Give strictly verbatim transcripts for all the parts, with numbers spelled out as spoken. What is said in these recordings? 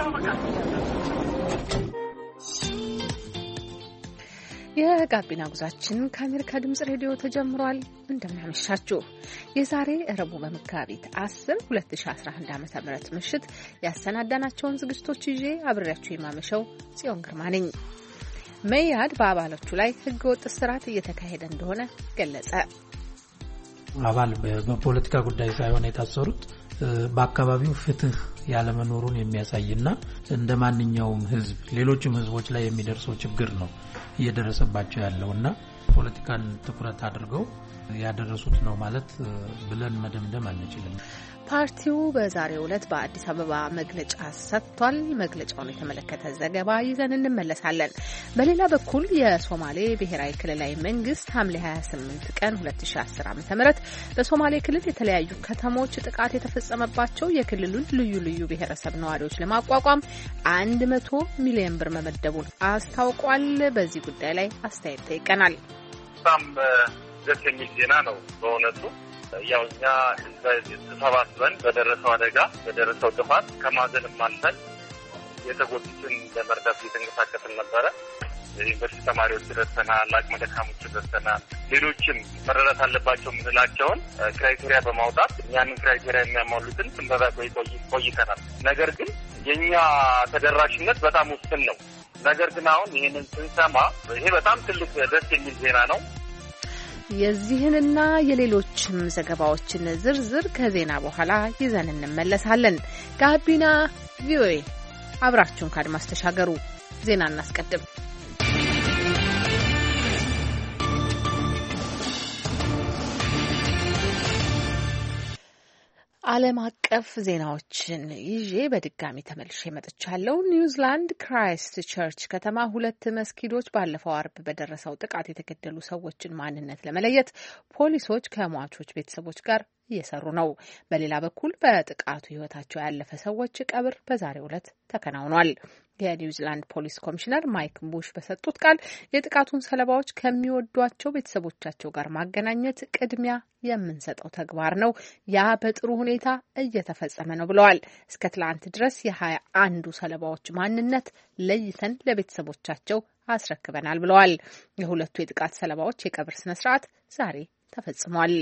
የጋቢና ጉዟችን ከአሜሪካ ድምጽ ሬዲዮ ተጀምሯል። እንደምናመሻችሁ የዛሬ ረቡዕ በመጋቢት አስር ሁለት ሺህ አስራ አንድ ዓመተ ምህረት ምሽት ያሰናዳናቸውን ዝግጅቶች ይዤ አብሬያችሁ የማመሸው ጽዮን ግርማ ነኝ። መያድ በአባሎቹ ላይ ህገወጥ እስራት እየተካሄደ እንደሆነ ገለጸ። አባል በፖለቲካ ጉዳይ ሳይሆን የታሰሩት በአካባቢው ፍትህ ያለመኖሩን የሚያሳይና እንደ ማንኛውም ህዝብ ሌሎችም ህዝቦች ላይ የሚደርሰው ችግር ነው እየደረሰባቸው ያለውና ፖለቲካን ትኩረት አድርገው ያደረሱት ነው ማለት ብለን መደምደም አንችልም። ፓርቲው በዛሬው ዕለት በአዲስ አበባ መግለጫ ሰጥቷል። መግለጫውን የተመለከተ ዘገባ ይዘን እንመለሳለን። በሌላ በኩል የሶማሌ ብሔራዊ ክልላዊ መንግስት ሐምሌ ሀያ ስምንት ቀን ሁለት ሺህ አስር ዓመተ ምህረት በሶማሌ ክልል የተለያዩ ከተሞች ጥቃት የተፈጸመባቸው የክልሉን ልዩ ልዩ ብሔረሰብ ነዋሪዎች ለማቋቋም አንድ መቶ ሚሊዮን ብር መመደቡን አስታውቋል። በዚህ ጉዳይ ላይ አስተያየት ጠይቀናል። በጣም ደስ የሚል ዜና ነው በእውነቱ። ያው እኛ ተሰባስበን በደረሰው አደጋ በደረሰው ጥፋት ከማዘንም አልፈን የተጎዱትን ለመርዳት እየተንቀሳቀስን ነበረ። የዩኒቨርሲቲ ተማሪዎች ደርሰናል፣ አቅመ ደካሞች ደርሰናል። ሌሎችም መረዳት አለባቸው የምንላቸውን ክራይቴሪያ በማውጣት ያንን ክራይቴሪያ የሚያሟሉትን ስንበዛ ቆይተናል። ነገር ግን የእኛ ተደራሽነት በጣም ውስን ነው። ነገር ግን አሁን ይህንን ስንሰማ ይሄ በጣም ትልቅ ደስ የሚል ዜና ነው። የዚህንና የሌሎችም ዘገባዎችን ዝርዝር ከዜና በኋላ ይዘን እንመለሳለን። ጋቢና ቪኦኤ አብራችሁን ከአድማስ ተሻገሩ። ዜና እናስቀድም። ዓለም አቀፍ ዜናዎችን ይዤ በድጋሚ ተመልሼ መጥቻለሁ። ኒውዚላንድ ክራይስት ቸርች ከተማ ሁለት መስጊዶች ባለፈው አርብ በደረሰው ጥቃት የተገደሉ ሰዎችን ማንነት ለመለየት ፖሊሶች ከሟቾች ቤተሰቦች ጋር እየሰሩ ነው። በሌላ በኩል በጥቃቱ ሕይወታቸው ያለፈ ሰዎች ቀብር በዛሬው ዕለት ተከናውኗል። የኒውዚላንድ ፖሊስ ኮሚሽነር ማይክ ቡሽ በሰጡት ቃል የጥቃቱን ሰለባዎች ከሚወዷቸው ቤተሰቦቻቸው ጋር ማገናኘት ቅድሚያ የምንሰጠው ተግባር ነው። ያ በጥሩ ሁኔታ እየተፈጸመ ነው ብለዋል። እስከ ትላንት ድረስ የሀያ አንዱ ሰለባዎች ማንነት ለይተን ለቤተሰቦቻቸው አስረክበናል ብለዋል። የሁለቱ የጥቃት ሰለባዎች የቀብር ስነ ስርዓት ዛሬ ተፈጽሟል።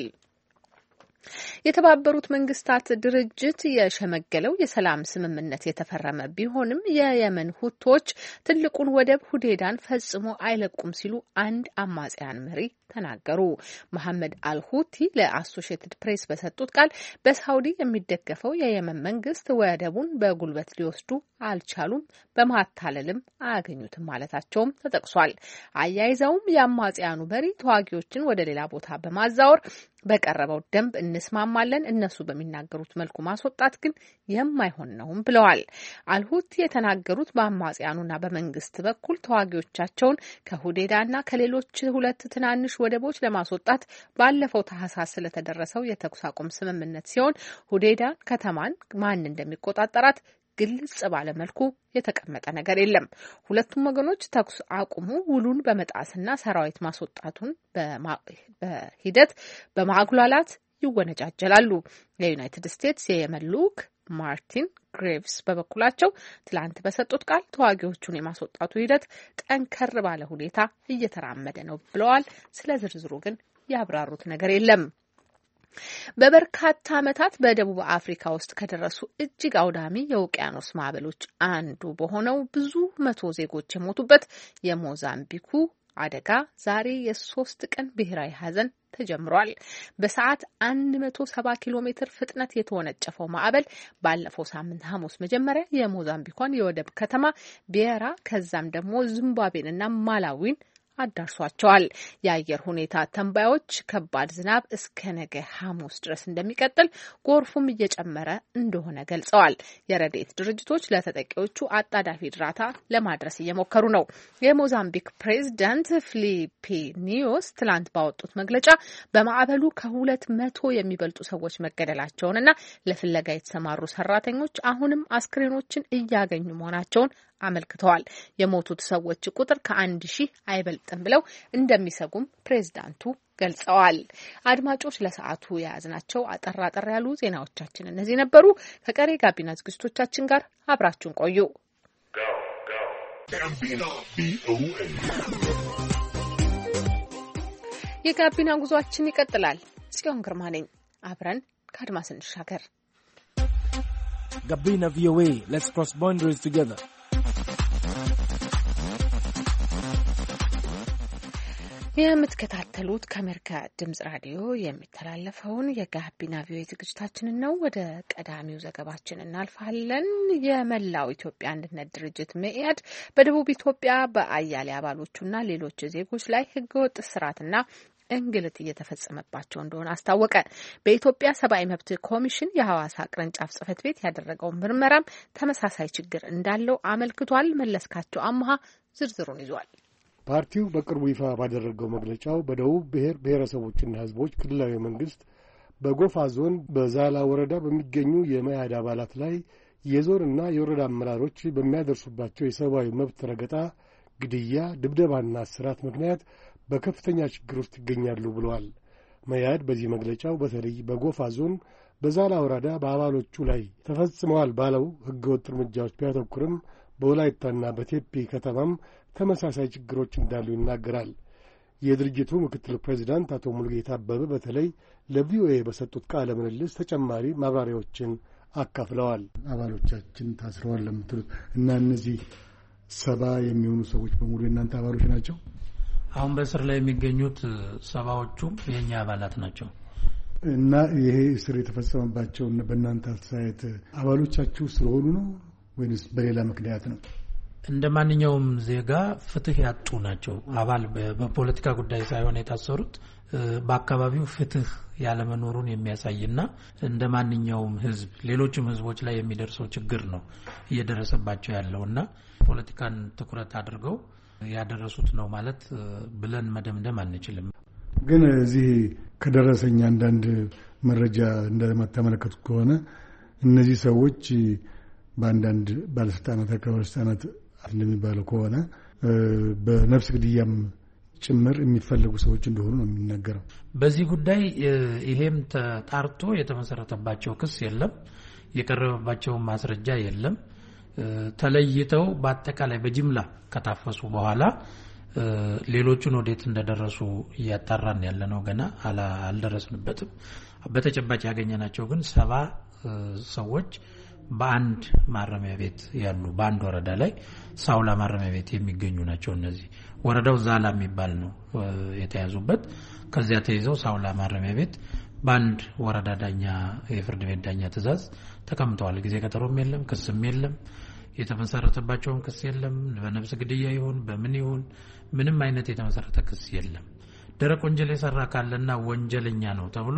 የተባበሩት መንግስታት ድርጅት የሸመገለው የሰላም ስምምነት የተፈረመ ቢሆንም የየመን ሁቶች ትልቁን ወደብ ሁዴዳን ፈጽሞ አይለቁም ሲሉ አንድ አማጽያን መሪ ተናገሩ። መሐመድ አልሁቲ ለአሶሺየትድ ፕሬስ በሰጡት ቃል በሳውዲ የሚደገፈው የየመን መንግስት ወደቡን በጉልበት ሊወስዱ አልቻሉም፣ በማታለልም አያገኙትም ማለታቸውም ተጠቅሷል። አያይዘውም የአማጽያኑ መሪ ተዋጊዎችን ወደ ሌላ ቦታ በማዛወር በቀረበው ደንብ እንስማማለን፣ እነሱ በሚናገሩት መልኩ ማስወጣት ግን የማይሆን ነውም ብለዋል። አልሁቲ የተናገሩት በአማጽያኑና በመንግስት በኩል ተዋጊዎቻቸውን ከሁዴዳና ከሌሎች ሁለት ትናንሽ ወደቦች ለማስወጣት ባለፈው ታህሳስ ስለተደረሰው የተኩስ አቁም ስምምነት ሲሆን ሁዴዳ ከተማን ማን እንደሚቆጣጠራት ግልጽ ባለ መልኩ የተቀመጠ ነገር የለም። ሁለቱም ወገኖች ተኩስ አቁሙ ውሉን በመጣስና ሰራዊት ማስወጣቱን በሂደት በማጉላላት ይወነጃጀላሉ። የዩናይትድ ስቴትስ የየመን ልዑክ ማርቲን ግሬቭስ በበኩላቸው ትላንት በሰጡት ቃል ተዋጊዎቹን የማስወጣቱ ሂደት ጠንከር ባለ ሁኔታ እየተራመደ ነው ብለዋል። ስለ ዝርዝሩ ግን ያብራሩት ነገር የለም። በበርካታ ዓመታት በደቡብ አፍሪካ ውስጥ ከደረሱ እጅግ አውዳሚ የውቅያኖስ ማዕበሎች አንዱ በሆነው ብዙ መቶ ዜጎች የሞቱበት የሞዛምቢኩ አደጋ ዛሬ የሶስት ቀን ብሔራዊ ሐዘን ተጀምሯል። በሰዓት አንድ መቶ ሰባ ኪሎ ሜትር ፍጥነት የተወነጨፈው ማዕበል ባለፈው ሳምንት ሐሙስ መጀመሪያ የሞዛምቢኳን የወደብ ከተማ ቤራ ከዛም ደግሞ ዚምባብዌንና ማላዊን አዳርሷቸዋል። የአየር ሁኔታ ተንባዮች ከባድ ዝናብ እስከ ነገ ሐሙስ ድረስ እንደሚቀጥል፣ ጎርፉም እየጨመረ እንደሆነ ገልጸዋል። የረድኤት ድርጅቶች ለተጠቂዎቹ አጣዳፊ እርዳታ ለማድረስ እየሞከሩ ነው። የሞዛምቢክ ፕሬዝዳንት ፊሊፔ ኒዮስ ትላንት ባወጡት መግለጫ በማዕበሉ ከሁለት መቶ የሚበልጡ ሰዎች መገደላቸውንና ለፍለጋ የተሰማሩ ሰራተኞች አሁንም አስክሬኖችን እያገኙ መሆናቸውን አመልክተዋል። የሞቱት ሰዎች ቁጥር ከአንድ ሺህ አይበልጥም ብለው እንደሚሰጉም ፕሬዝዳንቱ ገልጸዋል። አድማጮች ለሰዓቱ የያዝናቸው አጠር አጠር ያሉ ዜናዎቻችን እነዚህ ነበሩ። ከቀሪ ጋቢና ዝግጅቶቻችን ጋር አብራችሁን ቆዩ። የጋቢና ጉዟችን ይቀጥላል። ጽዮን ግርማ ነኝ። አብረን ከአድማስ እንሻገር። ጋቢና ቪኦኤ Let's cross boundaries together. የምትከታተሉት ከአሜሪካ ድምጽ ራዲዮ የሚተላለፈውን የጋቢና ቪኦኤ ዝግጅታችንን ነው። ወደ ቀዳሚው ዘገባችን እናልፋለን። የመላው ኢትዮጵያ አንድነት ድርጅት መኢአድ በደቡብ ኢትዮጵያ በአያሌ አባሎቹና ሌሎች ዜጎች ላይ ህገወጥ እስራትና እንግልት እየተፈጸመባቸው እንደሆነ አስታወቀ። በኢትዮጵያ ሰብአዊ መብት ኮሚሽን የሐዋሳ ቅርንጫፍ ጽሕፈት ቤት ያደረገው ምርመራም ተመሳሳይ ችግር እንዳለው አመልክቷል። መለስካቸው አምሃ ዝርዝሩን ይዟል። ፓርቲው በቅርቡ ይፋ ባደረገው መግለጫው በደቡብ ብሔር ብሔረሰቦችና ህዝቦች ክልላዊ መንግስት በጎፋ ዞን በዛላ ወረዳ በሚገኙ የመኢአድ አባላት ላይ የዞንና የወረዳ አመራሮች በሚያደርሱባቸው የሰብአዊ መብት ረገጣ፣ ግድያ፣ ድብደባና እስራት ምክንያት በከፍተኛ ችግር ውስጥ ይገኛሉ ብለዋል። መኢአድ በዚህ መግለጫው በተለይ በጎፋ ዞን በዛላ ወረዳ በአባሎቹ ላይ ተፈጽመዋል ባለው ህገወጥ እርምጃዎች ቢያተኩርም በወላይታና በቴፒ ከተማም ተመሳሳይ ችግሮች እንዳሉ ይናገራል። የድርጅቱ ምክትል ፕሬዚዳንት አቶ ሙሉጌታ አበበ በተለይ ለቪኦኤ በሰጡት ቃለ ምልልስ ተጨማሪ ማብራሪያዎችን አካፍለዋል። አባሎቻችን ታስረዋል ለምትሉት እና እነዚህ ሰባ የሚሆኑ ሰዎች በሙሉ የእናንተ አባሎች ናቸው? አሁን በእስር ላይ የሚገኙት ሰባዎቹም የእኛ አባላት ናቸው። እና ይሄ እስር የተፈጸመባቸው በእናንተ አስተያየት አባሎቻችሁ ስለሆኑ ነው ወይስ በሌላ ምክንያት ነው? እንደ ማንኛውም ዜጋ ፍትህ ያጡ ናቸው። አባል በፖለቲካ ጉዳይ ሳይሆን የታሰሩት በአካባቢው ፍትህ ያለመኖሩን የሚያሳይና እንደ ማንኛውም ህዝብ ሌሎችም ህዝቦች ላይ የሚደርሰው ችግር ነው እየደረሰባቸው ያለውና ፖለቲካን ትኩረት አድርገው ያደረሱት ነው ማለት ብለን መደምደም አንችልም። ግን እዚህ ከደረሰኝ አንዳንድ መረጃ እንደተመለከቱት ከሆነ እነዚህ ሰዎች በአንዳንድ ባለስልጣናት አካባቢስታናት እንደሚባለው ከሆነ በነፍስ ግድያም ጭምር የሚፈልጉ ሰዎች እንደሆኑ ነው የሚነገረው። በዚህ ጉዳይ ይሄም ተጣርቶ የተመሰረተባቸው ክስ የለም፣ የቀረበባቸው ማስረጃ የለም። ተለይተው በአጠቃላይ በጅምላ ከታፈሱ በኋላ ሌሎቹን ወዴት እንደደረሱ እያጣራን ያለነው ገና አልደረስንበትም። በተጨባጭ ያገኘናቸው ግን ሰባ ሰዎች በአንድ ማረሚያ ቤት ያሉ በአንድ ወረዳ ላይ ሳውላ ማረሚያ ቤት የሚገኙ ናቸው። እነዚህ ወረዳው ዛላ የሚባል ነው የተያዙበት። ከዚያ ተይዘው ሳውላ ማረሚያ ቤት በአንድ ወረዳ ዳኛ የፍርድ ቤት ዳኛ ትዕዛዝ ተቀምጠዋል። ጊዜ ቀጠሮም የለም፣ ክስም የለም፣ የተመሰረተባቸውም ክስ የለም። በነፍስ ግድያ ይሁን በምን ይሁን ምንም አይነት የተመሰረተ ክስ የለም። ደረቅ ወንጀል የሰራ ካለና ወንጀለኛ ነው ተብሎ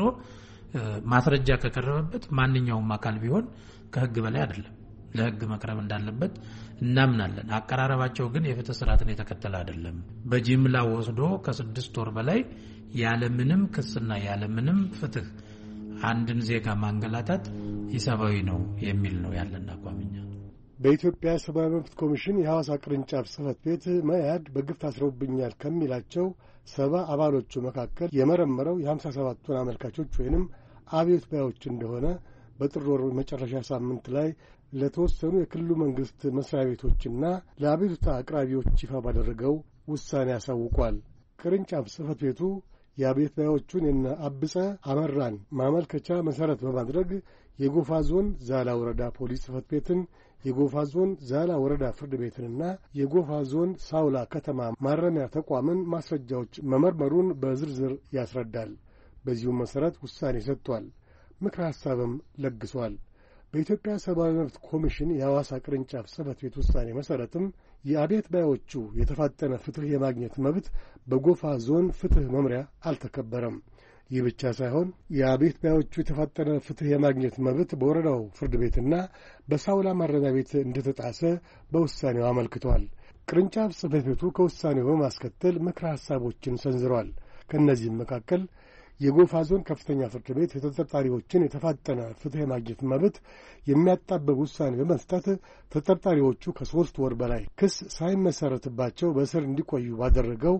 ማስረጃ ከቀረበበት ማንኛውም አካል ቢሆን ከህግ በላይ አይደለም፣ ለህግ መቅረብ እንዳለበት እናምናለን። አቀራረባቸው ግን የፍትህ ስርዓትን የተከተለ አይደለም። በጅምላ ወስዶ ከስድስት ወር በላይ ያለምንም ክስና ያለምንም ፍትህ አንድን ዜጋ ማንገላታት ኢሰብአዊ ነው የሚል ነው ያለን አቋምኛ። በኢትዮጵያ ሰብአዊ መብት ኮሚሽን የሐዋሳ ቅርንጫፍ ጽሕፈት ቤት መኢአድ በግፍ ታስረውብኛል ከሚላቸው ሰባ አባሎቹ መካከል የመረመረው የሀምሳ ሰባቱን አመልካቾች ወይንም አብዮት ባዮች እንደሆነ በጥር ወር መጨረሻ ሳምንት ላይ ለተወሰኑ የክልሉ መንግስት መስሪያ ቤቶችና ለአቤቱታ አቅራቢዎች ይፋ ባደረገው ውሳኔ ያሳውቋል። ቅርንጫፍ ጽሕፈት ቤቱ የአቤት ባዮቹን የነ አብጸ አመራን ማመልከቻ መሰረት በማድረግ የጎፋ ዞን ዛላ ወረዳ ፖሊስ ጽሕፈት ቤትን፣ የጎፋ ዞን ዛላ ወረዳ ፍርድ ቤትንና የጎፋ ዞን ሳውላ ከተማ ማረሚያ ተቋምን ማስረጃዎች መመርመሩን በዝርዝር ያስረዳል። በዚሁም መሰረት ውሳኔ ሰጥቷል። ምክረ ሐሳብም ለግሷል። በኢትዮጵያ ሰብአዊ መብት ኮሚሽን የሐዋሳ ቅርንጫፍ ጽሕፈት ቤት ውሳኔ መሰረትም የአቤት ባዮቹ የተፋጠነ ፍትህ የማግኘት መብት በጎፋ ዞን ፍትህ መምሪያ አልተከበረም። ይህ ብቻ ሳይሆን የአቤት ባዮቹ የተፋጠነ ፍትህ የማግኘት መብት በወረዳው ፍርድ ቤትና በሳውላ ማረሚያ ቤት እንደተጣሰ በውሳኔው አመልክቷል። ቅርንጫፍ ጽሕፈት ቤቱ ከውሳኔው በማስከተል ምክረ ሐሳቦችን ሰንዝሯል። ከእነዚህም መካከል የጎፋ ዞን ከፍተኛ ፍርድ ቤት የተጠርጣሪዎችን የተፋጠነ ፍትህ የማግኘት መብት የሚያጣበብ ውሳኔ በመስጠት ተጠርጣሪዎቹ ከሦስት ወር በላይ ክስ ሳይመሰረትባቸው በእስር እንዲቆዩ ባደረገው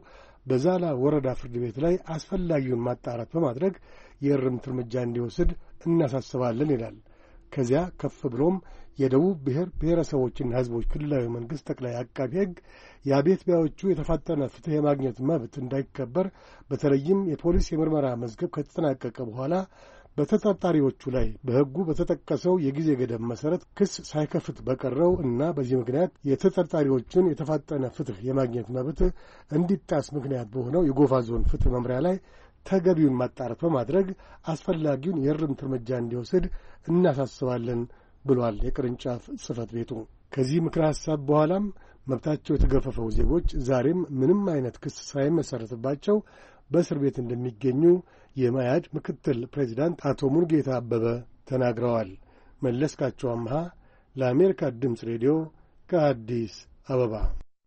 በዛላ ወረዳ ፍርድ ቤት ላይ አስፈላጊውን ማጣራት በማድረግ የእርምት እርምጃ እንዲወስድ እናሳስባለን ይላል። ከዚያ ከፍ ብሎም የደቡብ ብሔር ብሔረሰቦችና ሕዝቦች ክልላዊ መንግሥት ጠቅላይ አቃቤ ሕግ የአቤት ባዮቹ የተፋጠነ ፍትሕ የማግኘት መብት እንዳይከበር በተለይም የፖሊስ የምርመራ መዝገብ ከተጠናቀቀ በኋላ በተጠርጣሪዎቹ ላይ በሕጉ በተጠቀሰው የጊዜ ገደብ መሠረት ክስ ሳይከፍት በቀረው እና በዚህ ምክንያት የተጠርጣሪዎቹን የተፋጠነ ፍትሕ የማግኘት መብት እንዲጣስ ምክንያት በሆነው የጎፋ ዞን ፍትሕ መምሪያ ላይ ተገቢውን ማጣራት በማድረግ አስፈላጊውን የእርምት እርምጃ እንዲወስድ እናሳስባለን ብሏል የቅርንጫፍ ጽሕፈት ቤቱ። ከዚህ ምክረ ሐሳብ በኋላም መብታቸው የተገፈፈው ዜጎች ዛሬም ምንም አይነት ክስ ሳይመሠረትባቸው በእስር ቤት እንደሚገኙ የመያድ ምክትል ፕሬዚዳንት አቶ ሙልጌታ አበበ ተናግረዋል። መለስካቸው አምሃ ለአሜሪካ ድምፅ ሬዲዮ ከአዲስ አበባ።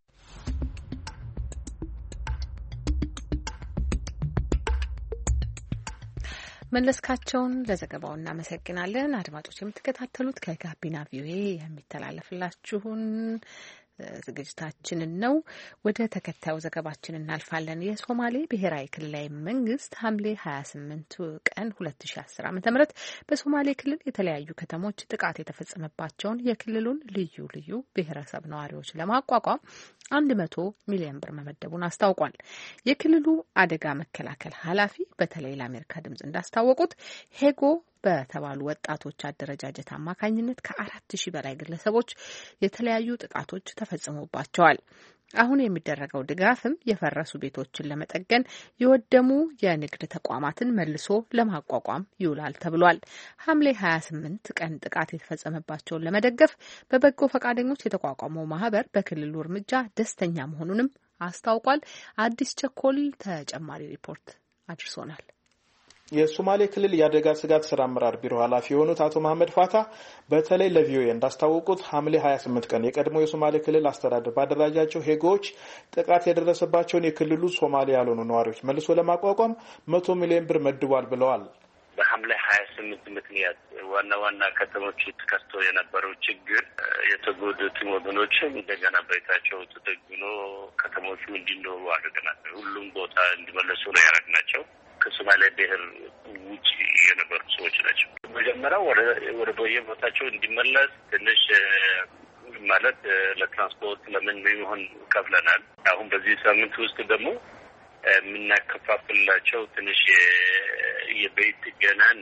መለስካቸውን ለዘገባው እናመሰግናለን። አድማጮች የምትከታተሉት ከጋቢና ቪኦኤ የሚተላለፍላችሁን ዝግጅታችንን ነው። ወደ ተከታዩ ዘገባችን እናልፋለን። የሶማሌ ብሔራዊ ክልላዊ መንግስት ሐምሌ ሀያ ስምንት ቀን ሁለት ሺ አስር ዓ.ም በሶማሌ ክልል የተለያዩ ከተሞች ጥቃት የተፈጸመባቸውን የክልሉን ልዩ ልዩ ብሔረሰብ ነዋሪዎች ለማቋቋም አንድ መቶ ሚሊዮን ብር መመደቡን አስታውቋል። የክልሉ አደጋ መከላከል ኃላፊ በተለይ ለአሜሪካ ድምጽ እንዳስታወቁት ሄጎ በተባሉ ወጣቶች አደረጃጀት አማካኝነት ከአራት ሺህ በላይ ግለሰቦች የተለያዩ ጥቃቶች ተፈጽሞባቸዋል። አሁን የሚደረገው ድጋፍም የፈረሱ ቤቶችን ለመጠገን የወደሙ የንግድ ተቋማትን መልሶ ለማቋቋም ይውላል ተብሏል። ሐምሌ ሀያ ስምንት ቀን ጥቃት የተፈጸመባቸውን ለመደገፍ በበጎ ፈቃደኞች የተቋቋመው ማህበር በክልሉ እርምጃ ደስተኛ መሆኑንም አስታውቋል። አዲስ ቸኮል ተጨማሪ ሪፖርት አድርሶናል። የሶማሌ ክልል የአደጋ ስጋት ስራ አመራር ቢሮ ኃላፊ የሆኑት አቶ መሐመድ ፋታ በተለይ ለቪኦኤ እንዳስታወቁት ሐምሌ ሀያ ስምንት ቀን የቀድሞ የሶማሌ ክልል አስተዳደር ባደራጃቸው ሄጎዎች ጥቃት የደረሰባቸውን የክልሉ ሶማሌ ያልሆኑ ነዋሪዎች መልሶ ለማቋቋም መቶ ሚሊዮን ብር መድቧል ብለዋል። በሐምሌ ሀያ ስምንት ምክንያት ዋና ዋና ከተሞች ተከስቶ የነበረው ችግር የተጎዱትን ወገኖችን እንደገና ቤታቸው ተጠግኖ ከተሞቹ እንዲኖሩ አድርገናል። ሁሉም ቦታ እንዲመለሱ ነው ያደረግናቸው። ከሶማሌ ብሔር ውጭ የነበሩ ሰዎች ናቸው። መጀመሪያ ወደ ወደ ቦታቸው እንዲመለስ ትንሽ ማለት ለትራንስፖርት ለምን የሚሆን ከፍለናል። አሁን በዚህ ሳምንት ውስጥ ደግሞ የምናከፋፍላቸው ትንሽ የቤት ገናና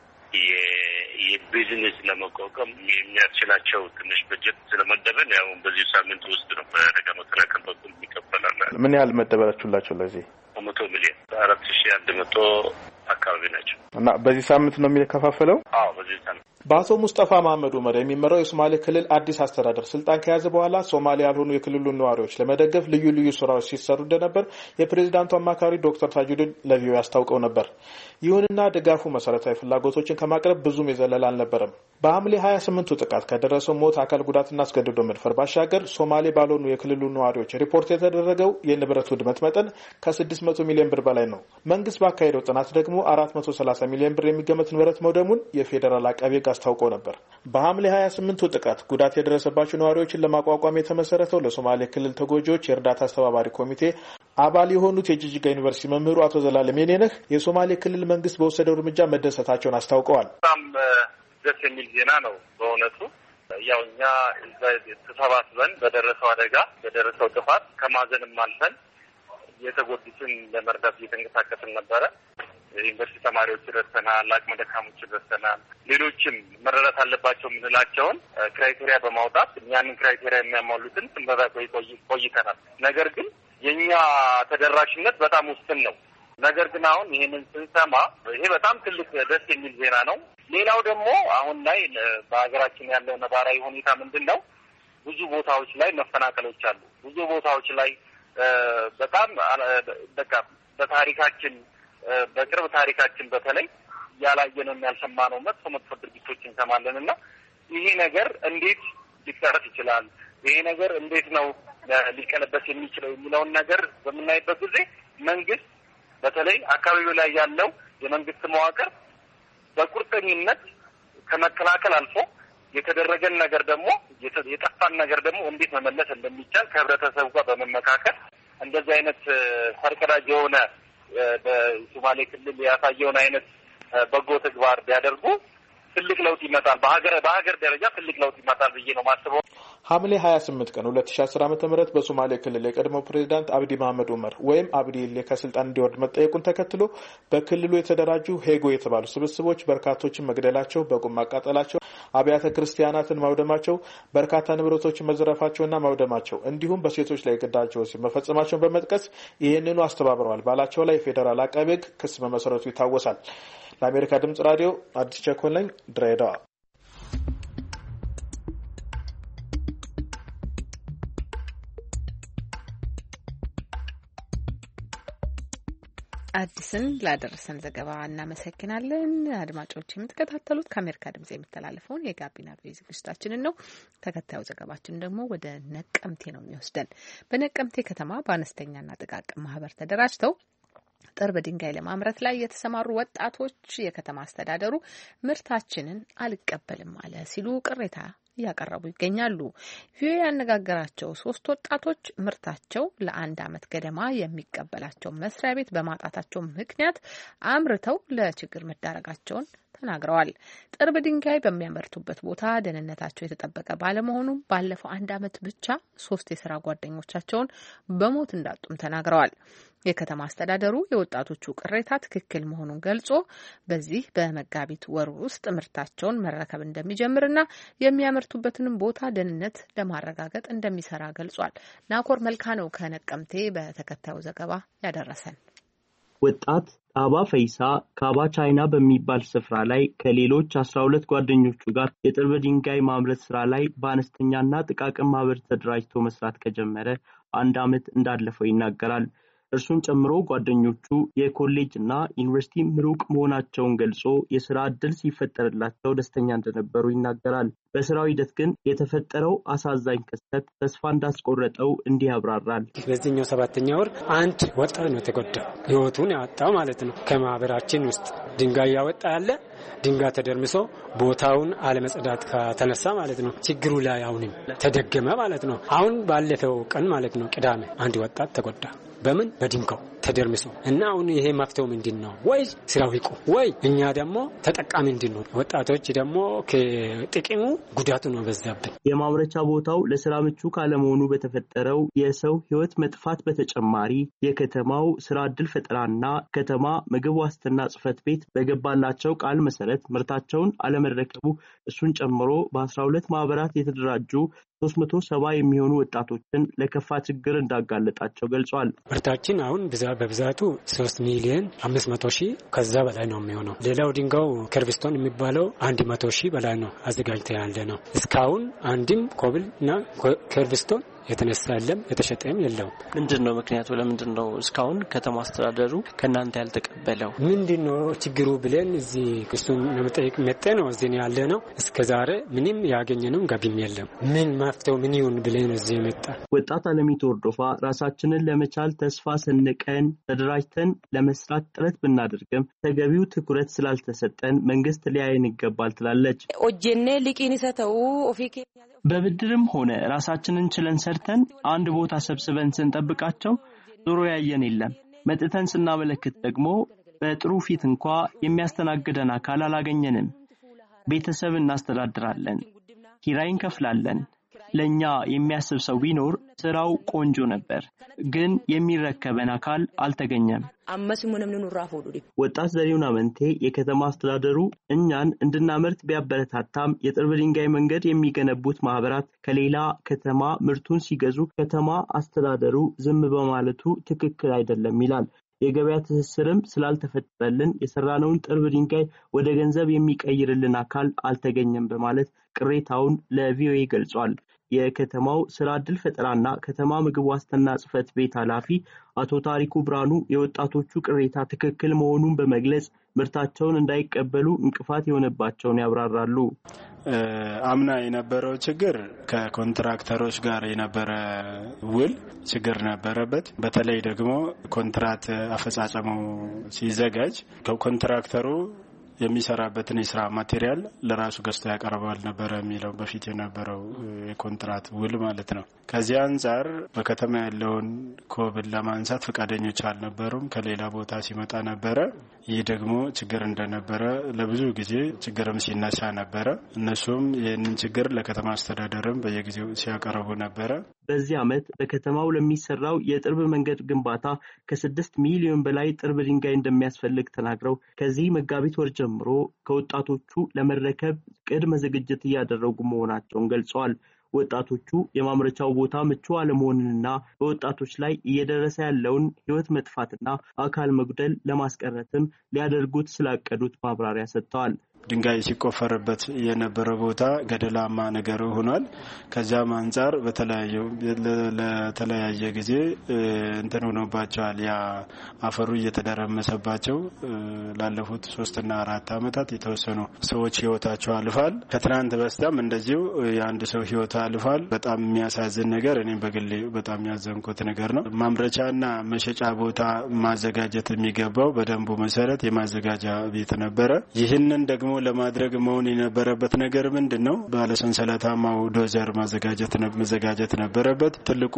የቢዝነስ ለመቋቋም የሚያስችላቸው ትንሽ በጀት ስለመደበን ያው በዚህ ሳምንት ውስጥ ነው በአደጋ መከላከል በኩል የሚከፈላል። ምን ያህል መደበላችሁላቸው? ለዚህ መቶ ሚሊዮን አራት ሺህ አንድ መቶ አካባቢ ናቸው እና በዚህ ሳምንት ነው የሚከፋፈለው? አዎ በዚህ ሳምንት። በአቶ ሙስጠፋ መሐመድ ኡመር የሚመራው የሶማሌ ክልል አዲስ አስተዳደር ስልጣን ከያዘ በኋላ ሶማሌ ያልሆኑ የክልሉ ነዋሪዎች ለመደገፍ ልዩ ልዩ ስራዎች ሲሰሩ እንደነበር የፕሬዝዳንቱ አማካሪ ዶክተር ታጁዲን ለቪኦኤ ያስታውቀው ነበር። ይሁንና ድጋፉ መሰረታዊ ፍላጎቶችን ከማቅረብ ብዙም የዘለለ አልነበረም። በሐምሌ ሀያ ስምንቱ ጥቃት ከደረሰው ሞት፣ አካል ጉዳትና አስገድዶ መድፈር ባሻገር ሶማሌ ባልሆኑ የክልሉ ነዋሪዎች ሪፖርት የተደረገው የንብረት ውድመት መጠን ከስድስት መቶ ሚሊዮን ብር በላይ ነው። መንግስት ባካሄደው ጥናት ደግሞ አራት መቶ ሰላሳ ሚሊዮን ብር የሚገመት ንብረት መውደሙን የፌዴራል አቃቤ ሕግ አስታውቆ ነበር። በሐምሌ ሀያ ስምንቱ ጥቃት ጉዳት የደረሰባቸው ነዋሪዎችን ለማቋቋም የተመሰረተው ለሶማሌ ክልል ተጎጂዎች የእርዳታ አስተባባሪ ኮሚቴ አባል የሆኑት የጂጂጋ ዩኒቨርሲቲ መምህሩ አቶ ዘላለም የኔነህ የሶማሌ ክልል መንግስት በወሰደው እርምጃ መደሰታቸውን አስታውቀዋል። በጣም ደስ የሚል ዜና ነው በእውነቱ። ያው እኛ ተሰባስበን በደረሰው አደጋ በደረሰው ጥፋት ከማዘንም አልፈን የተጎዱትን ለመርዳት እየተንቀሳቀስን ነበረ። ዩኒቨርሲቲ ተማሪዎች ረድተናል፣ አቅመ ደካሞች ረድተናል። ሌሎችም መረዳት አለባቸው የምንላቸውን ክራይቴሪያ በማውጣት እኛንን ክራይቴሪያ የሚያሟሉትን ስንበዛ ቆይተናል። ነገር ግን የእኛ ተደራሽነት በጣም ውስን ነው። ነገር ግን አሁን ይህንን ስንሰማ ይሄ በጣም ትልቅ ደስ የሚል ዜና ነው። ሌላው ደግሞ አሁን ላይ በሀገራችን ያለው ነባራዊ ሁኔታ ምንድን ነው? ብዙ ቦታዎች ላይ መፈናቀሎች አሉ። ብዙ ቦታዎች ላይ በጣም በቃ በታሪካችን በቅርብ ታሪካችን በተለይ ያላየነው ያልሰማነው መጥፎ መጥፎ ድርጊቶች እንሰማለን እና ይሄ ነገር እንዴት ሊቀረፍ ይችላል? ይሄ ነገር እንዴት ነው ሊቀለበስ የሚችለው የሚለውን ነገር በምናይበት ጊዜ መንግስት በተለይ አካባቢው ላይ ያለው የመንግስት መዋቅር በቁርጠኝነት ከመከላከል አልፎ የተደረገን ነገር ደግሞ የጠፋን ነገር ደግሞ እንዴት መመለስ እንደሚቻል ከህብረተሰቡ ጋር በመመካከል እንደዚህ አይነት ፈርቀዳጅ የሆነ በሶማሌ ክልል ያሳየውን አይነት በጎ ተግባር ቢያደርጉ ትልቅ ለውጥ ይመጣል። በሀገር በሀገር ደረጃ ትልቅ ለውጥ ይመጣል ብዬ ነው ማስበው። ሐምሌ ሀያ ስምንት ቀን ሁለት ሺህ አስር ዓመተ ምህረት በሶማሌ ክልል የቀድሞው ፕሬዝዳንት አብዲ መሐመድ ዑመር ወይም አብዲ ኢሌ ከስልጣን እንዲወርድ መጠየቁን ተከትሎ በክልሉ የተደራጁ ሄጎ የተባሉ ስብስቦች በርካቶችን መግደላቸው፣ በቁም ማቃጠላቸው፣ አብያተ ክርስቲያናትን ማውደማቸው፣ በርካታ ንብረቶችን መዘረፋቸውና ማውደማቸው እንዲሁም በሴቶች ላይ ግዳጅ ወሲብ መፈጸማቸውን በመጥቀስ ይህንኑ አስተባብረዋል ባላቸው ላይ ፌዴራል አቃቤ ሕግ ክስ መመስረቱ ይታወሳል። ለአሜሪካ ድምጽ ራዲዮ አዲስ ቸኮል ነኝ፣ ድሬዳዋ። አዲስን ላደረሰን ዘገባ እናመሰግናለን። አድማጮች የምትከታተሉት ከአሜሪካ ድምጽ የሚተላለፈውን የጋቢና ቪኦኤ ዝግጅታችንን ነው። ተከታዩ ዘገባችን ደግሞ ወደ ነቀምቴ ነው የሚወስደን። በነቀምቴ ከተማ በአነስተኛና ጥቃቅን ማህበር ተደራጅተው ጥርብ ድንጋይ ለማምረት ላይ የተሰማሩ ወጣቶች የከተማ አስተዳደሩ ምርታችንን አልቀበልም አለ ሲሉ ቅሬታ እያቀረቡ ይገኛሉ። ቪኦኤ ያነጋገራቸው ሶስት ወጣቶች ምርታቸው ለአንድ ዓመት ገደማ የሚቀበላቸው መስሪያ ቤት በማጣታቸው ምክንያት አምርተው ለችግር መዳረጋቸውን ተናግረዋል። ጥርብ ድንጋይ በሚያመርቱበት ቦታ ደህንነታቸው የተጠበቀ ባለመሆኑ ባለፈው አንድ ዓመት ብቻ ሶስት የስራ ጓደኞቻቸውን በሞት እንዳጡም ተናግረዋል። የከተማ አስተዳደሩ የወጣቶቹ ቅሬታ ትክክል መሆኑን ገልጾ በዚህ በመጋቢት ወር ውስጥ ምርታቸውን መረከብ እንደሚጀምርና የሚያመርቱበትንም ቦታ ደህንነት ለማረጋገጥ እንደሚሰራ ገልጿል። ናኮር መልካ ነው ከነቀምቴ በተከታዩ ዘገባ ያደረሰን። ወጣት ጣባ ፈይሳ ካባ ቻይና በሚባል ስፍራ ላይ ከሌሎች አስራ ሁለት ጓደኞቹ ጋር የጥርብ ድንጋይ ማምረት ስራ ላይ በአነስተኛና ጥቃቅን ማህበር ተደራጅቶ መስራት ከጀመረ አንድ ዓመት እንዳለፈው ይናገራል። እርሱን ጨምሮ ጓደኞቹ የኮሌጅ እና ዩኒቨርሲቲ ምሩቅ መሆናቸውን ገልጾ የሥራ ዕድል ሲፈጠርላቸው ደስተኛ እንደነበሩ ይናገራል። በስራው ሂደት ግን የተፈጠረው አሳዛኝ ክስተት ተስፋ እንዳስቆረጠው እንዲህ ያብራራል። በዚህኛው ሰባተኛ ወር አንድ ወጣት ነው የተጎዳው፣ ህይወቱን ያወጣው ማለት ነው። ከማህበራችን ውስጥ ድንጋይ ያወጣ ያለ ድንጋይ ተደርምሶ ቦታውን አለመጸዳት ከተነሳ ማለት ነው ችግሩ ላይ አሁንም ተደገመ ማለት ነው። አሁን ባለፈው ቀን ማለት ነው ቅዳሜ አንድ ወጣት ተጎዳ። በምን በድንጋው ተደርምሶ እና አሁን ይሄ መፍትሄው ምንድነው? ወይ ስራው ይቁም ወይ እኛ ደግሞ ተጠቃሚ እንድንሆን። ወጣቶች ደግሞ ከጥቅሙ ጉዳቱ ነው በዛብን። የማምረቻ ቦታው ለስራ ምቹ ካለመሆኑ በተፈጠረው የሰው ህይወት መጥፋት በተጨማሪ የከተማው ስራ ዕድል ፈጠራና ከተማ ምግብ ዋስትና ጽሕፈት ቤት በገባላቸው ቃል መሰረት ምርታቸውን አለመረከቡ እሱን ጨምሮ በአስራ ሁለት ማህበራት የተደራጁ ሶስት መቶ ሰባ የሚሆኑ ወጣቶችን ለከፋ ችግር እንዳጋለጣቸው ገልጿል። ምርታችን አሁን በብዛቱ ሶስት ሚሊዮን አምስት መቶ ሺህ ከዛ በላይ ነው የሚሆነው። ሌላው ድንጋው ከርቪስቶን የሚባለው አንድ መቶ ሺህ በላይ ነው አዘጋጅተን ያለ ነው። እስካሁን አንድም ኮብልና ከርቪስቶን የተነሳ የለም፣ የተሸጠም የለም። ምንድነው ምክንያቱ? ለምንድነው እስካሁን ከተማ አስተዳደሩ ከናንተ ያልተቀበለው? ምንድነው ችግሩ ብለን እዚህ እሱን ለመጠየቅ መጥተን ነው እዚህ ያለ ነው። እስከዛሬ ምንም ያገኘነው ገቢም የለም። ምን ማፍተው ምን ይሁን ብለን እዚህ መጣ። ወጣት አለሚቱ ወርዶፋ ራሳችንን ለመቻል ተስፋ ሰንቀን ተደራጅተን ለመስራት ጥረት ብናደርግም ተገቢው ትኩረት ስላልተሰጠን መንግስት ሊያየን ይገባል ትላለች። ኦጀኔ ሊቂኒሰተው ኦፊኬ በብድርም ሆነ ራሳችንን ችለን ሰርተን አንድ ቦታ ሰብስበን ስንጠብቃቸው ዞሮ ያየን የለም። መጥተን ስናመለክት ደግሞ በጥሩ ፊት እንኳን የሚያስተናግደን አካል አላገኘንም። ቤተሰብ እናስተዳድራለን፣ ኪራይ እንከፍላለን። ለኛ የሚያስብ ሰው ቢኖር ስራው ቆንጆ ነበር፣ ግን የሚረከበን አካል አልተገኘም። ወጣት ዘሪሁን አመንቴ የከተማ አስተዳደሩ እኛን እንድናመርት ቢያበረታታም የጥርብ ድንጋይ መንገድ የሚገነቡት ማህበራት ከሌላ ከተማ ምርቱን ሲገዙ ከተማ አስተዳደሩ ዝም በማለቱ ትክክል አይደለም ይላል። የገበያ ትስስርም ስላልተፈጠረልን የሰራነውን ጥርብ ድንጋይ ወደ ገንዘብ የሚቀይርልን አካል አልተገኘም በማለት ቅሬታውን ለቪኦኤ ገልጿል። የከተማው ስራ ዕድል ፈጠራና ከተማ ምግብ ዋስትና ጽሕፈት ቤት ኃላፊ አቶ ታሪኩ ብራኑ የወጣቶቹ ቅሬታ ትክክል መሆኑን በመግለጽ ምርታቸውን እንዳይቀበሉ እንቅፋት የሆነባቸውን ያብራራሉ። አምና የነበረው ችግር ከኮንትራክተሮች ጋር የነበረ ውል ችግር ነበረበት። በተለይ ደግሞ ኮንትራት አፈጻጸሙ ሲዘጋጅ ከኮንትራክተሩ የሚሰራበትን የስራ ማቴሪያል ለራሱ ገዝቶ ያቀርባል ነበር የሚለው በፊት የነበረው የኮንትራት ውል ማለት ነው። ከዚህ አንፃር በከተማ ያለውን ኮብል ለማንሳት ፈቃደኞች አልነበሩም። ከሌላ ቦታ ሲመጣ ነበረ። ይህ ደግሞ ችግር እንደነበረ ለብዙ ጊዜ ችግርም ሲነሳ ነበረ። እነሱም ይህንን ችግር ለከተማ አስተዳደርም በየጊዜው ሲያቀርቡ ነበረ። በዚህ ዓመት በከተማው ለሚሰራው የጥርብ መንገድ ግንባታ ከስድስት ሚሊዮን በላይ ጥርብ ድንጋይ እንደሚያስፈልግ ተናግረው ከዚህ መጋቢት ወር ጀምሮ ከወጣቶቹ ለመረከብ ቅድመ ዝግጅት እያደረጉ መሆናቸውን ገልጸዋል። ወጣቶቹ የማምረቻው ቦታ ምቹ አለመሆንንና በወጣቶች ላይ እየደረሰ ያለውን ሕይወት መጥፋትና አካል መጉደል ለማስቀረትም ሊያደርጉት ስላቀዱት ማብራሪያ ሰጥተዋል። ድንጋይ ሲቆፈርበት የነበረው ቦታ ገደላማ ነገር ሆኗል። ከዛም አንፃር በተለያየ ለተለያየ ጊዜ እንትን ሆኖባቸዋል። ያ አፈሩ እየተደረመሰባቸው ላለፉት ሶስትና አራት አመታት የተወሰኑ ሰዎች ህይወታቸው አልፏል። ከትናንት በስቲያም እንደዚሁ የአንድ ሰው ህይወት አልፏል። በጣም የሚያሳዝን ነገር እኔም በግሌ በጣም ያዘንኩት ነገር ነው። ማምረቻና መሸጫ ቦታ ማዘጋጀት የሚገባው በደንቡ መሰረት የማዘጋጃ ቤት ነበረ። ይህንን ደግሞ ለማድረግ መሆን የነበረበት ነገር ምንድነው? ባለሰንሰለታማው ዶዘር ማዘጋጀት መዘጋጀት ነበረበት። ትልቁ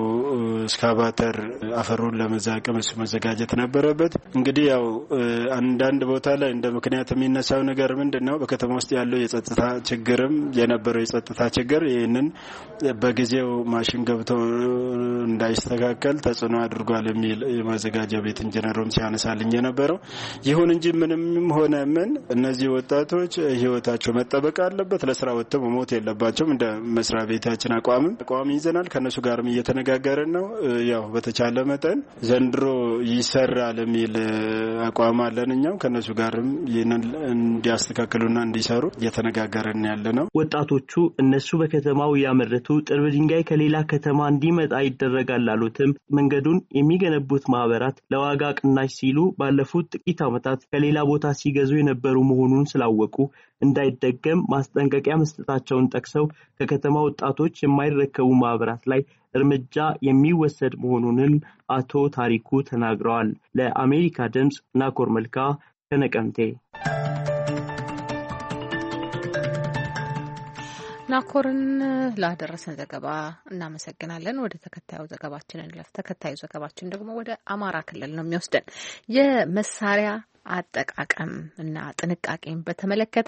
ስካቫተር አፈሩን ለመዛቀም እሱ መዘጋጀት ነበረበት። እንግዲህ ያው አንዳንድ ቦታ ላይ እንደ ምክንያት የሚነሳው ነገር ምንድነው? በከተማ ውስጥ ያለው የጸጥታ ችግርም የነበረው የጸጥታ ችግር ይህንን በጊዜው ማሽን ገብቶ እንዳይስተካከል ተጽዕኖ አድርጓል የሚል የማዘጋጃ ቤት ኢንጂነሩም ሲያነሳልኝ የነበረው። ይሁን እንጂ ምንም ሆነ ምን እነዚህ ወጣቶች ህይወታቸው መጠበቅ አለበት። ለስራ ወጥተው መሞት የለባቸውም። እንደ መስሪያ ቤታችን አቋም አቋም ይዘናል። ከነሱ ጋርም እየተነጋገርን ነው። ያው በተቻለ መጠን ዘንድሮ ይሰራል የሚል አቋም አለንኛው። ከነሱ ጋርም ይህንን እንዲያስተካክሉና እንዲሰሩ እየተነጋገርን ያለነው። ወጣቶቹ እነሱ በከተማው ያመረቱ ጥርብ ድንጋይ ከሌላ ከተማ እንዲመጣ ይደረጋል አሉትም። መንገዱን የሚገነቡት ማህበራት ለዋጋ ቅናሽ ሲሉ ባለፉት ጥቂት ዓመታት ከሌላ ቦታ ሲገዙ የነበሩ መሆኑን ስላወቁ እንዳይደገም ማስጠንቀቂያ መስጠታቸውን ጠቅሰው ከከተማ ወጣቶች የማይረከቡ ማህበራት ላይ እርምጃ የሚወሰድ መሆኑንም አቶ ታሪኩ ተናግረዋል። ለአሜሪካ ድምጽ ናኮር መልካ ከነቀምቴ። ናኮርን ላደረሰን ዘገባ እናመሰግናለን። ወደ ተከታዩ ዘገባችን እንለፍ። ተከታዩ ዘገባችን ደግሞ ወደ አማራ ክልል ነው የሚወስደን። የመሳሪያ አጠቃቀም እና ጥንቃቄን በተመለከተ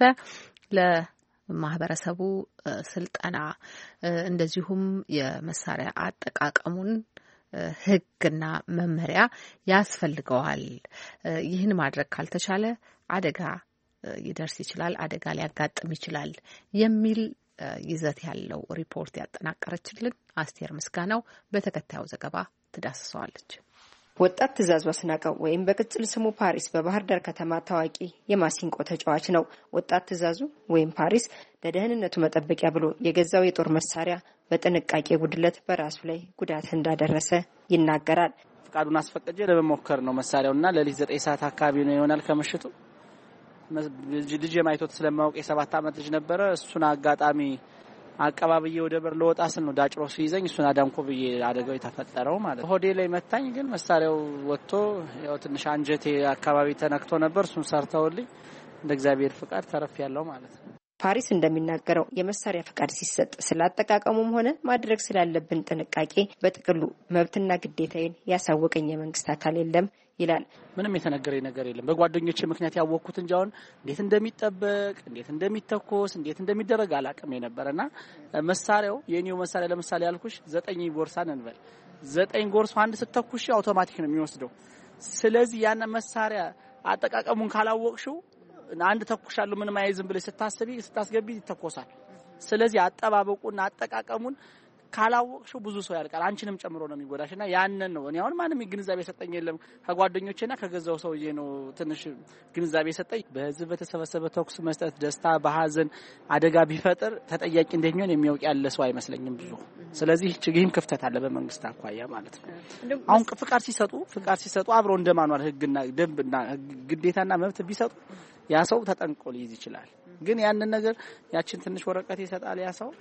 ለማህበረሰቡ ስልጠና እንደዚሁም የመሳሪያ አጠቃቀሙን ሕግና መመሪያ ያስፈልገዋል። ይህን ማድረግ ካልተቻለ አደጋ ይደርስ ይችላል፣ አደጋ ሊያጋጥም ይችላል የሚል ይዘት ያለው ሪፖርት ያጠናቀረችልን አስቴር ምስጋናው በተከታዩ ዘገባ ትዳስሰዋለች። ወጣት ትእዛዙ አስናቀው ወይም በቅጽል ስሙ ፓሪስ በባህር ዳር ከተማ ታዋቂ የማሲንቆ ተጫዋች ነው። ወጣት ትእዛዙ ወይም ፓሪስ ለደህንነቱ መጠበቂያ ብሎ የገዛው የጦር መሳሪያ በጥንቃቄ ጉድለት በራሱ ላይ ጉዳት እንዳደረሰ ይናገራል። ፍቃዱን አስፈቅጄ ለመሞከር ነው መሳሪያውና ለሊት ዘጠኝ ሰዓት አካባቢ ነው ይሆናል ከምሽቱ ልጅ የማይቶት ስለማውቅ የሰባት አመት ልጅ ነበረ። እሱን አጋጣሚ አቀባብዬ ወደ በር ለወጣ ስል ነው ዳጭሮ ሲይዘኝ እሱን አዳንኮ ብዬ አደጋው የተፈጠረው ማለት ነው። ሆዴ ላይ መታኝ፣ ግን መሳሪያው ወጥቶ ያው ትንሽ አንጀቴ አካባቢ ተነክቶ ነበር። እሱን ሰርተውልኝ እንደ እግዚአብሔር ፍቃድ ተረፍያለሁ ማለት ነው። ፓሪስ እንደሚናገረው የመሳሪያ ፍቃድ ሲሰጥ ስላጠቃቀሙም ሆነ ማድረግ ስላለብን ጥንቃቄ በጥቅሉ መብትና ግዴታዬን ያሳወቀኝ የመንግስት አካል የለም ይላል። ምንም የተነገረኝ ነገር የለም። በጓደኞቼ ምክንያት ያወቅኩት እንጂ አሁን እንዴት እንደሚጠበቅ እንዴት እንደሚተኮስ እንዴት እንደሚደረግ አላውቅም የነበረና መሳሪያው የኔው መሳሪያ ለምሳሌ ያልኩሽ ዘጠኝ ጎርሳን እንበል ዘጠኝ ጎርሱ አንድ ስተኩሽ አውቶማቲክ ነው የሚወስደው። ስለዚህ ያን መሳሪያ አጠቃቀሙን ካላወቅሽው አንድ ተኩሻለሁ ምንም አይዝም ብለሽ ስታስቢ ስታስገቢ ይተኮሳል። ስለዚህ አጠባበቁና አጠቃቀሙን ካላወቅሽው ብዙ ሰው ያልቃል፣ አንቺንም ጨምሮ ነው የሚጎዳሽና ያንን ነው እኔ አሁን ማንም ግንዛቤ ሰጠኝ የለም ከጓደኞቼና ከገዛው ሰውዬ ነው ትንሽ ግንዛቤ ሰጠኝ። በህዝብ በተሰበሰበ ተኩስ መስጠት ደስታ በሐዘን አደጋ ቢፈጥር ተጠያቂ እንደሚሆን የሚያውቅ ያለ ሰው አይመስለኝም ብዙ። ስለዚህ ችግኝም ክፍተት አለ በመንግስት አኳያ ማለት ነው። አሁን ፍቃድ ሲሰጡ ፍቃድ ሲሰጡ አብሮ እንደማኗል ህግና ደንብና ግዴታና መብት ቢሰጡ ያ ሰው ተጠንቆ ሊይዝ ይችላል። ግን ያንን ነገር ያችን ትንሽ ወረቀት ይሰጣል ያ ሰው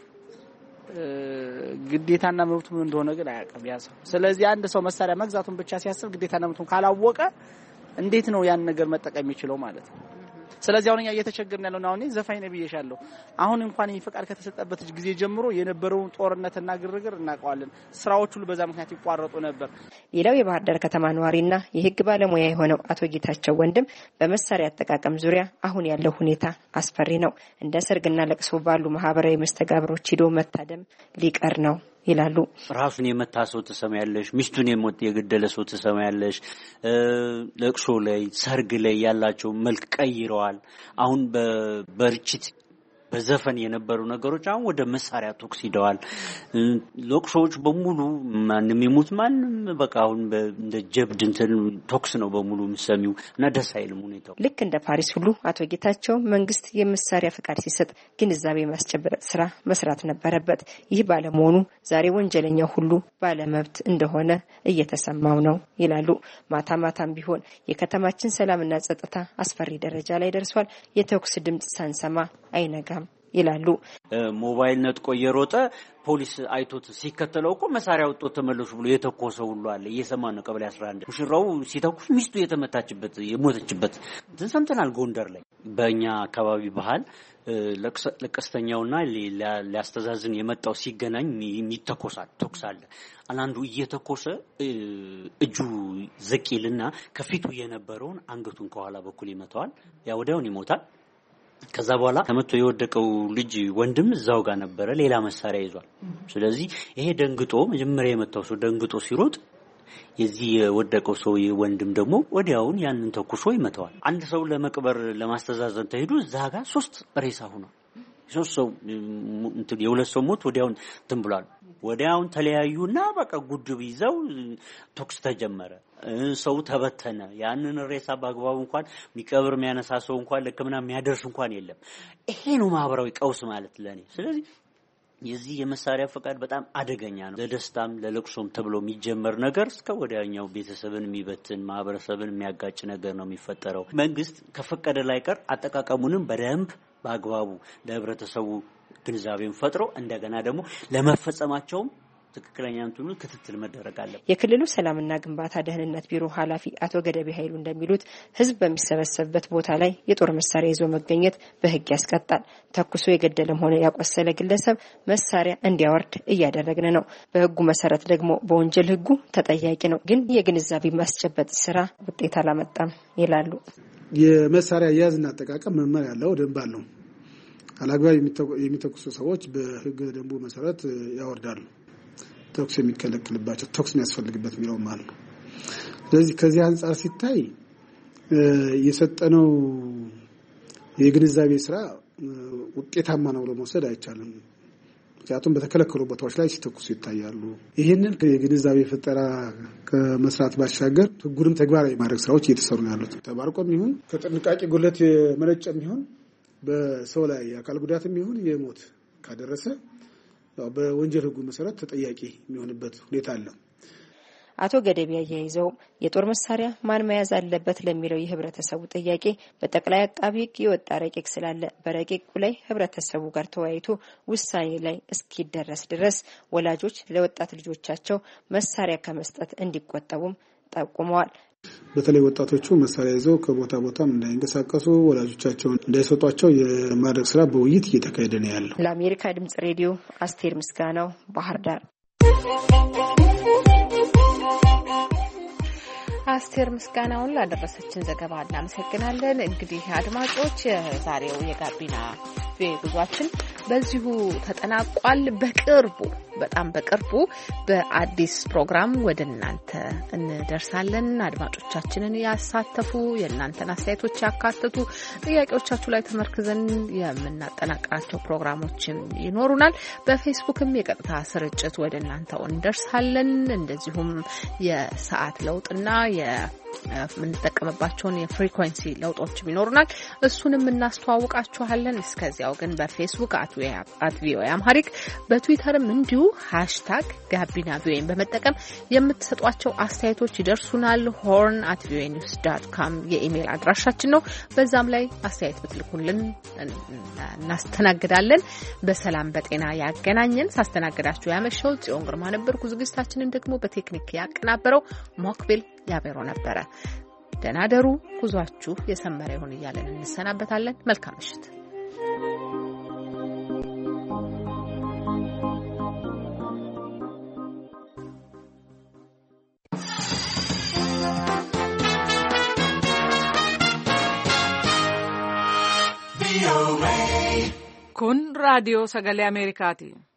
ግዴታና መብቱ ምን እንደሆነ ግን አያውቅም ያ ሰው። ስለዚህ አንድ ሰው መሳሪያ መግዛቱን ብቻ ሲያስብ ግዴታና መብቱን ካላወቀ እንዴት ነው ያን ነገር መጠቀም የሚችለው ማለት ነው። ስለዚህ አሁን እኛ እየተቸገርን ያለውና አሁን ዘፋኝ ነው ብዬሻለሁ። አሁን እንኳን ይሄ ፈቃድ ከተሰጠበት ጊዜ ጀምሮ የነበረውን ጦርነትና ግርግር እናውቀዋለን። ስራዎች ሁሉ በዛ ምክንያት ይቋረጡ ነበር። ሌላው የባህር ዳር ከተማ ነዋሪና የህግ ባለሙያ የሆነው አቶ ጌታቸው ወንድም በመሳሪያ አጠቃቀም ዙሪያ አሁን ያለው ሁኔታ አስፈሪ ነው። እንደ ሰርግና ለቅሶ ባሉ ማህበራዊ መስተጋብሮች ሂዶ መታደም ሊቀር ነው ይላሉ። ራሱን የመታ ሰው ተሰማያለሽ፣ ሚስቱን የሞት የገደለ ሰው ተሰማያለሽ። ለቅሶ ላይ ሰርግ ላይ ያላቸው መልክ ቀይረዋል። አሁን በርችት በዘፈን የነበሩ ነገሮች አሁን ወደ መሳሪያ ተኩስ ሂደዋል። ለቅሶዎች በሙሉ ማንንም ይሙት ማንንም በቃ አሁን እንደ ጀብድ እንትን ተኩስ ነው በሙሉ የሚሰሚው እና ደስ አይልም ሁኔታው። ልክ እንደ ፓሪስ ሁሉ አቶ ጌታቸው መንግስት የመሳሪያ ፈቃድ ሲሰጥ ግንዛቤ ማስጨበጥ ስራ መስራት ነበረበት። ይህ ባለመሆኑ ዛሬ ወንጀለኛው ሁሉ ባለመብት እንደሆነ እየተሰማው ነው ይላሉ። ማታ ማታም ቢሆን የከተማችን ሰላምና ጸጥታ አስፈሪ ደረጃ ላይ ደርሷል። የተኩስ ድምጽ ሳንሰማ አይነጋም ይላሉ። ሞባይል ነጥቆ የሮጠ ፖሊስ አይቶት ሲከተለው እኮ መሳሪያ ወጥቶ ተመለሱ ብሎ የተኮሰው ሁሉ አለ። እየሰማን ነው። ቀበሌ አስራ አንድ ሙሽራው ሲተኩስ ሚስቱ የተመታችበት የሞተችበት ሰምተናል። ጎንደር ላይ በእኛ አካባቢ ባህል ለቀስተኛውና ሊያስተዛዝን የመጣው ሲገናኝ የሚተኮሳል ተኩስ አለ። አንዱ እየተኮሰ እጁ ዘቂልና ከፊቱ የነበረውን አንገቱን ከኋላ በኩል ይመታዋል። ያ ወዲያውን ይሞታል። ከዛ በኋላ ተመቶ የወደቀው ልጅ ወንድም እዛው ጋር ነበረ፣ ሌላ መሳሪያ ይዟል። ስለዚህ ይሄ ደንግጦ መጀመሪያ የመታው ሰው ደንግጦ ሲሮጥ የዚህ የወደቀው ሰው ወንድም ደግሞ ወዲያውን ያንን ተኩሶ ይመታዋል። አንድ ሰው ለመቅበር ለማስተዛዘን ተሄዱ እዛ ጋር ሶስት ሬሳ ሆኗል። ሶስት ሰው እንትን የሁለት ሰው ሞት ወዲያውን እንትን ብሏል። ወዲያውን ተለያዩና በቃ ጉድብ ይዘው ተኩስ ተጀመረ። ሰው ተበተነ። ያንን ሬሳ በአግባቡ እንኳን የሚቀብር የሚያነሳ ሰው እንኳን ለሕክምና የሚያደርስ እንኳን የለም። ይሄ ነው ማህበራዊ ቀውስ ማለት ለኔ። ስለዚህ የዚህ የመሳሪያ ፈቃድ በጣም አደገኛ ነው። ለደስታም ለለቅሶም ተብሎ የሚጀመር ነገር እስከ ወዲያኛው ቤተሰብን የሚበትን ማህበረሰብን የሚያጋጭ ነገር ነው የሚፈጠረው። መንግስት ከፈቀደ ላይ ቀር አጠቃቀሙንም በደንብ በአግባቡ ለህብረተሰቡ ግንዛቤን ፈጥሮ እንደገና ደግሞ ለመፈጸማቸውም ትክክለኛ እንትኑ ክትትል መደረግ አለበት። የክልሉ ሰላምና ግንባታ ደህንነት ቢሮ ኃላፊ አቶ ገደቢ ኃይሉ እንደሚሉት ህዝብ በሚሰበሰብበት ቦታ ላይ የጦር መሳሪያ ይዞ መገኘት በህግ ያስቀጣል። ተኩሶ የገደለም ሆነ ያቆሰለ ግለሰብ መሳሪያ እንዲያወርድ እያደረግን ነው። በህጉ መሰረት ደግሞ በወንጀል ህጉ ተጠያቂ ነው። ግን የግንዛቤ ማስጨበጥ ስራ ውጤት አላመጣም ይላሉ። የመሳሪያ አያያዝና አጠቃቀም መመሪያ ያለው ደንብ አለው። አላግባብ የሚተኩሱ ሰዎች በህግ ደንቡ መሰረት ያወርዳሉ። ተኩስ የሚከለክልባቸው ተኩስ የሚያስፈልግበት ሚለው ማለት ነው። ስለዚህ ከዚህ አንፃር ሲታይ የሰጠነው የግንዛቤ ስራ ውጤታማ ነው ለመውሰድ አይቻልም። ምክንያቱም በተከለከሉ ቦታዎች ላይ ሲተኩሱ ይታያሉ። ይሄንን የግንዛቤ ፈጠራ ከመስራት ባሻገር ህጉንም ተግባራዊ ማድረግ ስራዎች እየተሰሩ ያሉት ተባርቆም ይሁን ከጥንቃቄ ጉድለት የመነጨም ይሁን በሰው ላይ አካል ጉዳትም ይሁን የሞት ካደረሰ በወንጀል ህጉ መሰረት ተጠያቂ የሚሆንበት ሁኔታ አለ። አቶ ገደቢ ያያይዘው የጦር መሳሪያ ማን መያዝ አለበት ለሚለው የህብረተሰቡ ጥያቄ በጠቅላይ አቃቢ ህግ የወጣ ረቂቅ ስላለ በረቂቁ ላይ ህብረተሰቡ ጋር ተወያይቶ ውሳኔ ላይ እስኪደረስ ድረስ ወላጆች ለወጣት ልጆቻቸው መሳሪያ ከመስጠት እንዲቆጠቡም ጠቁመዋል። በተለይ ወጣቶቹ መሳሪያ ይዘው ከቦታ ቦታም እንዳይንቀሳቀሱ ወላጆቻቸውን እንዳይሰጧቸው የማድረግ ስራ በውይይት እየተካሄደ ነው ያለው። ለአሜሪካ ድምጽ ሬዲዮ አስቴር ምስጋናው ባህር ዳር። አስቴር ምስጋናውን ላደረሰችን ዘገባ እናመሰግናለን። እንግዲህ አድማጮች የዛሬው የጋቢና ጉዟችን በዚሁ ተጠናቋል። በቅርቡ በጣም በቅርቡ በአዲስ ፕሮግራም ወደ እናንተ እንደርሳለን። አድማጮቻችንን ያሳተፉ የእናንተን አስተያየቶች ያካተቱ ጥያቄዎቻችሁ ላይ ተመርክዘን የምናጠናቅራቸው ፕሮግራሞችን ይኖሩናል። በፌስቡክም የቀጥታ ስርጭት ወደ እናንተ እንደርሳለን። እንደዚሁም የሰዓት ለውጥና የምንጠቀምባቸውን የፍሪኩዌንሲ ለውጦችም ይኖሩናል። እሱንም እናስተዋውቃችኋለን። እስከዚያው ግን በፌስቡክ አት ቪኦኤ አምሃሪክ በትዊተርም እንዲሁ ሃሽታግ ጋቢና ቪኦኤን በመጠቀም የምትሰጧቸው አስተያየቶች ይደርሱናል። ሆርን አት ቪኦኤ ኒውስ ዶት ኮም የኢሜል አድራሻችን ነው። በዛም ላይ አስተያየት ብትልኩልን እናስተናግዳለን። በሰላም በጤና ያገናኘን። ሳስተናግዳችሁ ያመሸው ጽዮን ግርማ ነበርኩ። ዝግጅታችንን ደግሞ በቴክኒክ ያቀናበረው ሞክቢል ያበሮ ነበረ። ደህና ደሩ። ጉዟችሁ የሰመረ ይሁን እያለን እንሰናበታለን። መልካም ምሽት። Kun raadiyoo sagalee Ameerikaati.